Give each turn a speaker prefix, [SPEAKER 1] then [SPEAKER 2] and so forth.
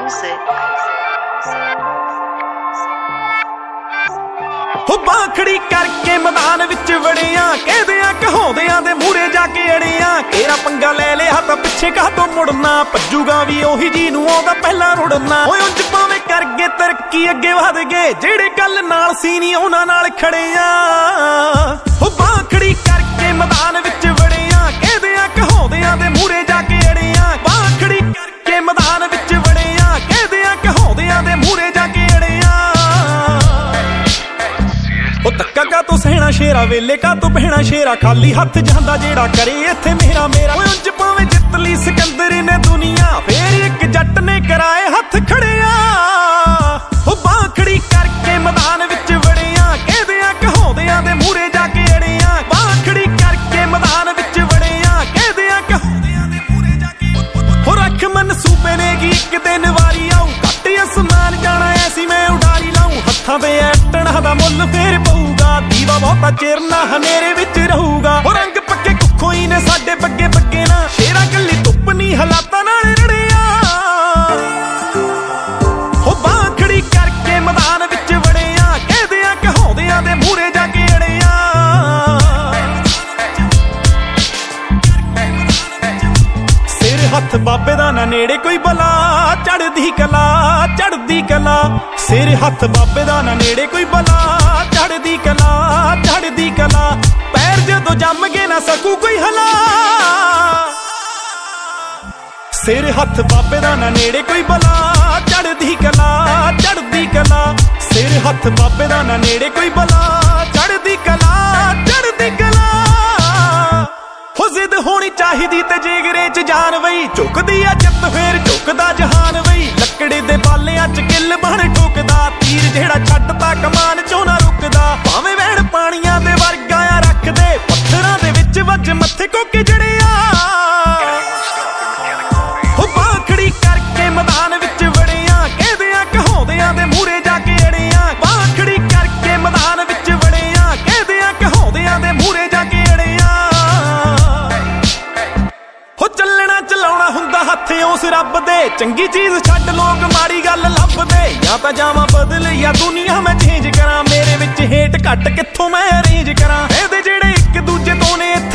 [SPEAKER 1] हो बाखड़ी करके मैदान विच वड़िया कहदियां कहाउंदियां दे मूहरे जाके अड़िया तेरा पंगा ले लिया तां पिछे काहतों मुड़ना भज्जूगा भी ओही जी नूं आउंदा पहला रुड़ना ओए उंज भावें कर गए तरक्की अगे वध गए जेड़े कल नाल सी नी उहनां नाल खड़े आ हो बाखड़ी करके मैदान विच वड़िया कहदियां कहाउंदियां दे मूहरे जाके अड़िया बाखड़ी करके मैदान विच वड़िया कहदियां कहाउंदियां दे मूहरे जाके अड़िया धक्का का तो सहना शेरा वेले का तो बहना शेरा खाली हथ जांदा जेड़ा करे इत्थे मेरा मेरा उंज भावें जित ली सिकंदर ने दुनिया फेर एक जट ने कराए हथ खड़िया हो बाखड़ी करके मैदान विच वड़िया कहदियां कहाउंदियां दे मूहरे जाके अड़िया बाखड़ी करके मैदान विच वड़िया कहदियां कहाउंदियां दे मूहरे जाके हो रख मनसूबे ने की एक दिन वारी आऊ घट असमान जाना ऐसी मैं उडारी लाऊं हत्थां ते ऐटणा दा मुੱਲ फेर दीवा बहुता चेर ना हनेरे विच रहूगा हो रंग पक्के कुखों ही ने साडे बग्गे बग्गे ना शेरा गली धुप नी हालातां नाल रड़िया हो बाखड़ी करके मैदान विच वड़िया कहदियां कहाउंदियां दे मूहरे जाके अड़िया सिर हथ बाबे दा ना नेड़े कोई बला चढ़दी कला सिर हथ बाबे दा ना नेड़े कोई बला चढ़दी कला पैर जदों जम के ना सकू कोई हला सिर हथ बाबे दा ना नेड़े कोई बला चढ़दी कला सिर हथ बाबे दा ना नेड़े कोई बला चढ़दी कला हो जिद होनी चाहिदी ते जिगरे च जान वई झुकदी आ जित फेर झुकदा जहान वई लकड़े दे बालियां च किल बण ठोकदा तीर जेड़ा छड्डदा कमान चों ना रुकदा भावें वैण पाणियां दे वर्गा आ रख दे पत्थरां दे विच वज मत्थे कोके जड़िया हो बाखड़ी करके मैदान विच वड़िया कहदियां कहाउंदियां दे मूहरे जाके अड़िया बाखड़ी करके मैदान विच वड़िया कहदियां कहाउंदियां दे मूहरे जाके अड़िया हो चलना चलाउणा हुंदा हत्थ उस रब दे चंगी चीज छड्ड लोग माड़ी गल लभदे या तां जावां बदल या दुनिया मैं चेंज करां मेरे विच हेट घट कित्थों मैं अरेंज करां एहदे जेड़े इक दूजे तो ने